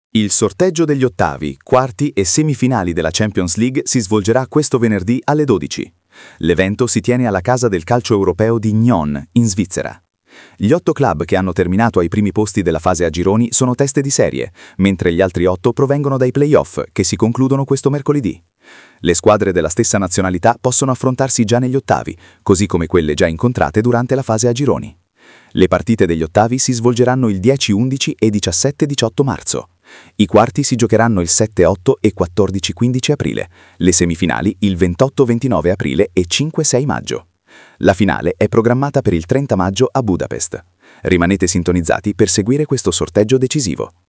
Il sorteggio degli ottavi, quarti e semifinali della Champions League si svolgerà questo venerdì alle 12. L'evento si tiene alla Casa del Calcio Europeo di Nyon, in Svizzera. Gli 8 club che hanno terminato ai primi posti della fase a gironi sono teste di serie, mentre gli altri 8 provengono dai play-off, che si concludono questo mercoledì. Le squadre della stessa nazionalità possono affrontarsi già negli ottavi, così come quelle già incontrate durante la fase a gironi. Le partite degli ottavi si svolgeranno il 10-11 e 17-18 marzo. I quarti si giocheranno il 7-8 e 14-15 aprile, le semifinali il 28-29 aprile e 5-6 maggio. La finale è programmata per il 30 maggio a Budapest. Rimanete sintonizzati per seguire questo sorteggio decisivo.